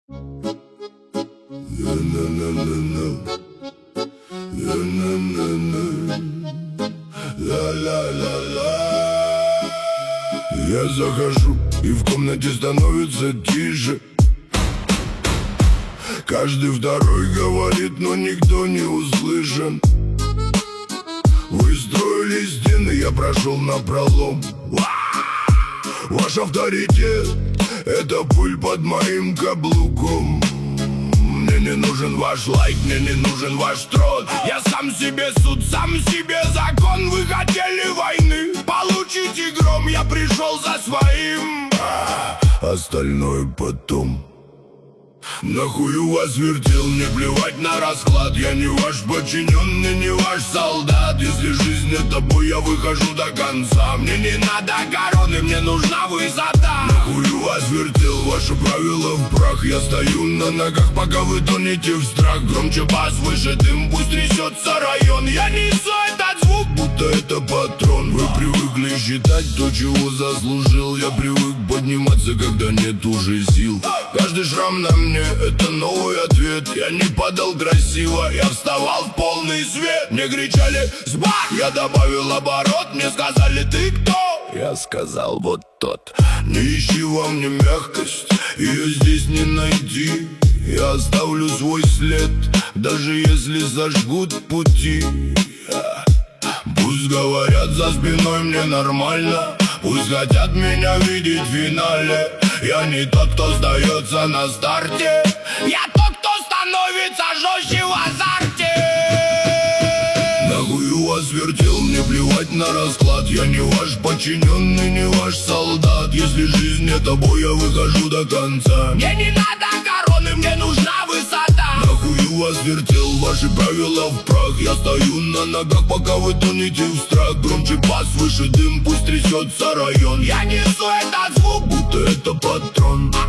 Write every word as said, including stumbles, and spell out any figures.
Я захожу, и в комнате становится тише. Каждый второй говорит, но никто не услышан. Вы строили стены, я прошел напролом. Ваш авторитет — это пыль под моим каблуком. Мне не нужен ваш лайк, мне не нужен ваш трон. Я сам себе суд, сам себе закон. Вы хотели войны, получите гром. Я пришел за своим, остальное потом. Нахуй у вас вертел, мне плевать на расклад. Я не ваш подчиненный, не ваш солдат. Если жизнь это бой, я выхожу до конца. Мне не надо короны, мне нужна высота. Нахуй у вас вертел, ваши правила в прах. Я стою на ногах, пока вы тонете в страх. Громче бас, выше дым, пусть трясется район. Я несу этот звук, будто это патрон. Вы привыкли считать то, чего заслужил. Я привык подниматься, когда нет уже сил. Каждый шрам на мне — это новый ответ. Я не падал красиво, я вставал в полный свет. Мне кричали «Сбах!», я добавил оборот. Мне сказали «Ты кто?», я сказал «Вот тот». Не ищи во мне мягкость, ее здесь не найти. Я оставлю свой след, даже если зажгут пути. Пусть говорят за спиной, мне нормально. Пусть хотят меня видеть в финале. Я не тот, кто сдается на старте. Я тот, кто становится жестче в азарте. Нахуй у вас вертел, мне плевать на расклад. Я не ваш подчиненный, не ваш солдат. Если жизнь это бой, я выхожу до конца. Мне не надо короны, мне нужна высота. Нахуй у вас вертел, ваши правила в прах. Я стою на ногах, пока вы тонете в страх. Громче бас, выше дым, пусть трясется район. Я несу этот звук, будто это патрон.